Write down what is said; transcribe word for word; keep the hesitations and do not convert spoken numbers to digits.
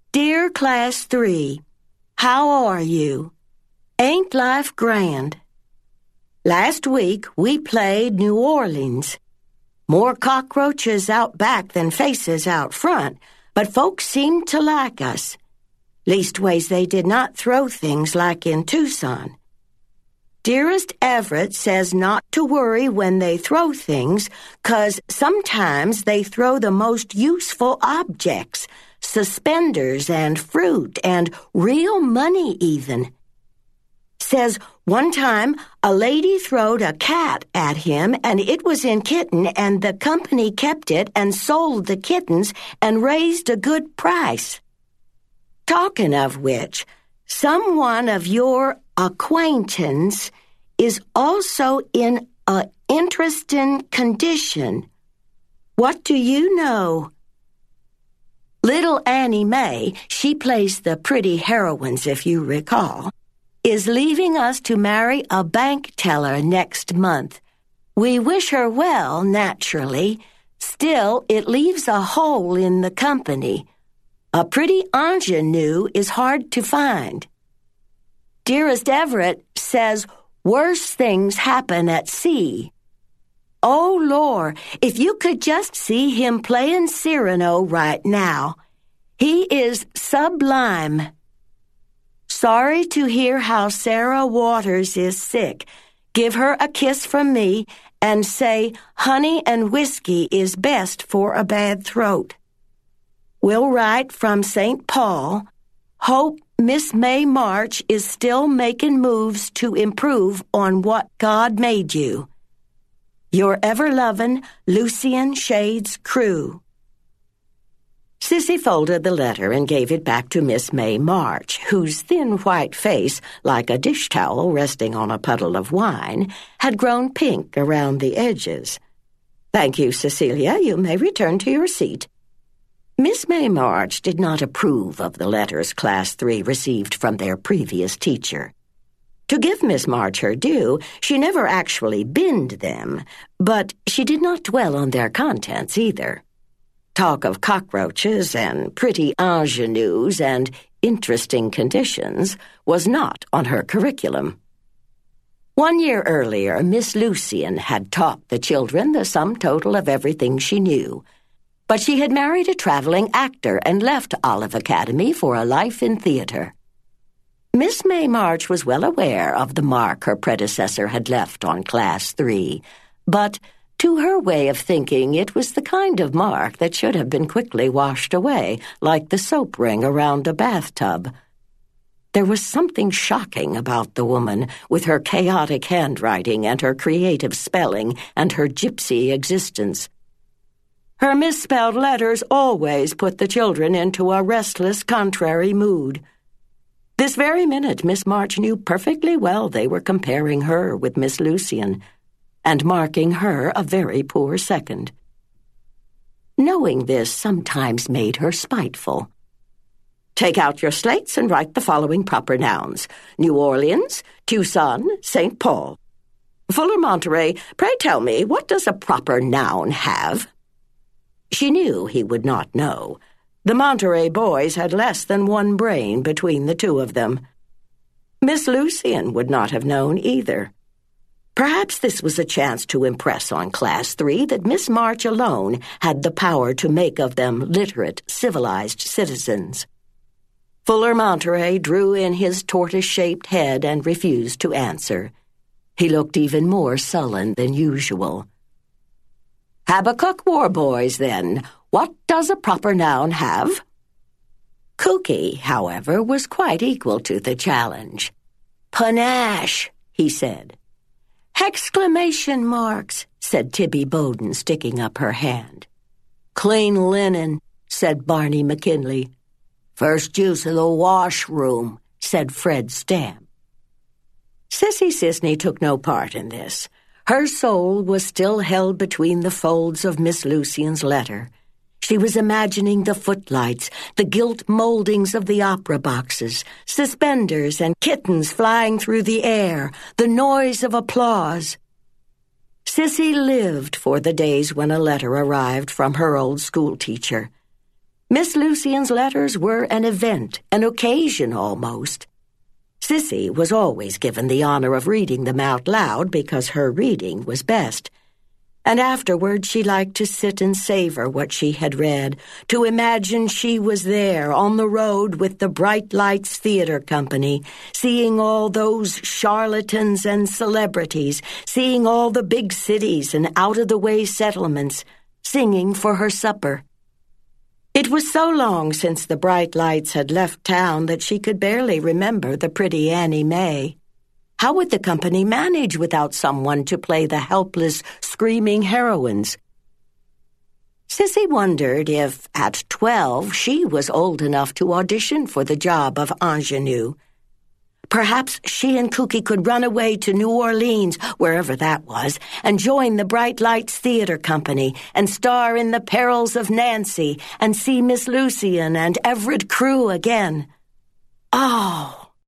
Dear Class three, how are you? Ain't life grand? Last week we played New Orleans. More cockroaches out back than faces out front, but folks seemed to like us. Leastways, they did not throw things like in Tucson. Dearest Everett says not to worry when they throw things, 'cause sometimes they throw the most useful objects, suspenders and fruit and real money even. Says one time a lady throwed a cat at him and it was in kitten and the company kept it and sold the kittens and raised a good price. Talking of which, someone of your acquaintance is also in a interesting condition. What do you know? Little Annie Mae, she plays the pretty heroines if you recall, is leaving us to marry a bank teller next month. We wish her well, naturally. Still, it leaves a hole in the company. A pretty ingenue is hard to find. Dearest Everett says worse things happen at sea. Oh, Lord, if you could just see him playing Cyrano right now. He is sublime. Sorry to hear how Sarah Waters is sick. Give her a kiss from me and say honey and whiskey is best for a bad throat. Will write from Saint Paul. Hope Miss Mae March is still making moves to improve on what God made you. Your ever-loving Lucian Shades Crew. Sissy folded the letter and gave it back to Miss Mae March, whose thin white face, like a dish towel resting on a puddle of wine, had grown pink around the edges. Thank you, Cecilia. You may return to your seat. Miss Mae March did not approve of the letters Class three received from their previous teacher. To give Miss March her due, she never actually binned them, but she did not dwell on their contents either. Talk of cockroaches and pretty ingenues and interesting conditions was not on her curriculum. One year earlier, Miss Lucian had taught the children the sum total of everything she knew, but she had married a traveling actor and left Olive Academy for a life in theater. Miss Mae March was well aware of the mark her predecessor had left on Class three, but to her way of thinking it was the kind of mark that should have been quickly washed away, like the soap ring around a bathtub. There was something shocking about the woman, with her chaotic handwriting and her creative spelling and her gypsy existence. Her misspelled letters always put the children into a restless, contrary mood. This very minute, Miss March knew perfectly well they were comparing her with Miss Lucian, and marking her a very poor second. Knowing this sometimes made her spiteful. Take out your slates and write the following proper nouns: New Orleans, Tucson, Saint Paul. Fuller Monterey, pray tell me, what does a proper noun have? She knew he would not know. The Monterey boys had less than one brain between the two of them. Miss Lucian would not have known either. Perhaps this was a chance to impress on Class three that Miss March alone had the power to make of them literate, civilized citizens. Fuller Monterey drew in his tortoise-shaped head and refused to answer. He looked even more sullen than usual. Habakkuk Warboys, then. What does a proper noun have? Kooky, however, was quite equal to the challenge. Panache, he said. Exclamation marks, said Tibby Bowden, sticking up her hand. Clean linen, said Barney McKinley. First use of the washroom, said Fred Stamp. Sissy Sisney took no part in this. Her soul was still held between the folds of Miss Lucian's letter. She was imagining the footlights, the gilt moldings of the opera boxes, suspenders and kittens flying through the air, the noise of applause. Sissy lived for the days when a letter arrived from her old schoolteacher. Miss Lucian's letters were an event, an occasion almost. Sissy was always given the honor of reading them out loud because her reading was best. And afterward she liked to sit and savor what she had read, to imagine she was there on the road with the Bright Lights Theater Company, seeing all those charlatans and celebrities, seeing all the big cities and out-of-the-way settlements, singing for her supper. It was so long since the Bright Lights had left town that she could barely remember the pretty Annie Mae. How would the company manage without someone to play the helpless, screaming heroines? Sissy wondered if, at twelve, she was old enough to audition for the job of ingenue. Perhaps she and Cookie could run away to New Orleans, wherever that was, and join the Bright Lights Theater Company and star in The Perils of Nancy and see Miss Lucian and Everett Crew again. Oh,